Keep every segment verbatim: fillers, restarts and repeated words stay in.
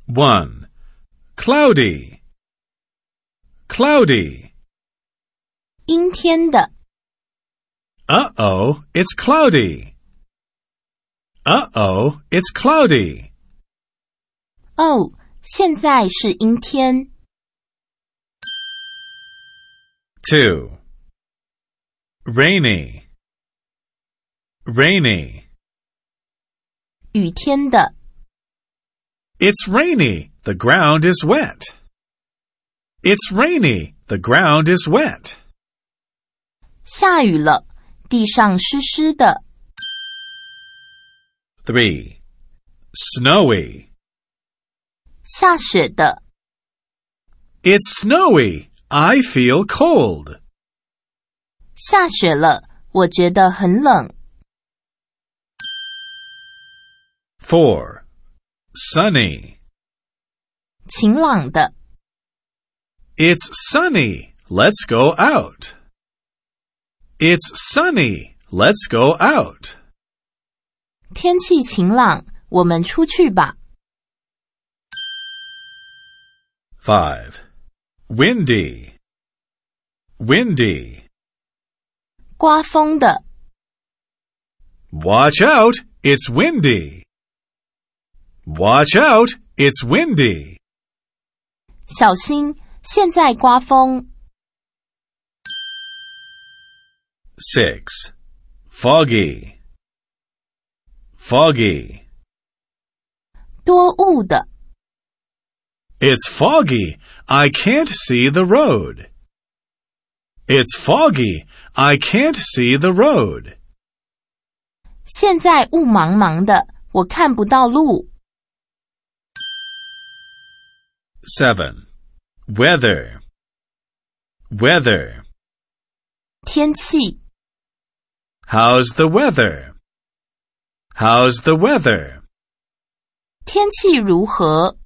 one. Cloudy. Cloudy. 阴天的 Uh-oh, it's cloudy. Uh-oh, it's cloudy. 哦，现在是阴天。 two. Rainy. Rainy. 雨天的 It's rainy. The ground is wet. It's rainy. The ground is wet. 下雨了，地上湿湿的。 three. Snowy. 下雪的 It's snowy. I feel cold. 下雪了，我觉得很冷。 four. Sunny. 晴朗的 It's sunny. Let's go out. It's sunny. Let's go out. 天气晴朗，我们出去吧。 five. Windy. Windy. 刮风的 Watch out. It's windy. Watch out. It's windy. 小心，现在刮风。 six. Foggy. Foggy. 多雾的 It's foggy. I can't see the road. It's foggy. I can't see the road. 现在雾茫茫的，我看不到路。 seven. Weather. Weather. 天气 How's the weather? How's the weather? 天气如何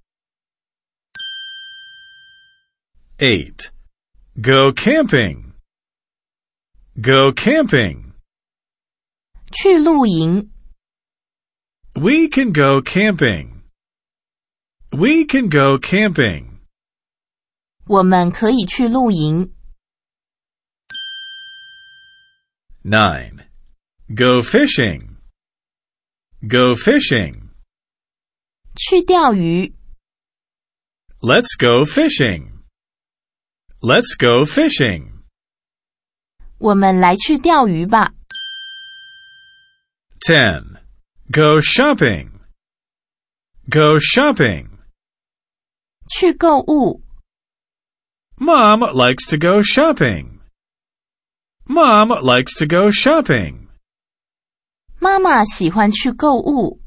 eight. Go camping. Go camping. 去露营 We can go camping. We can go camping. 我们可以去露营。 nine. Go fishing. Go fishing. 去钓鱼 Let's go fishing. Let's go fishing. 我们来去钓鱼吧。 ten. Go shopping. Go shopping. 去购物 Mom likes to go shopping. Mom likes to go shopping. 妈妈喜欢去购物。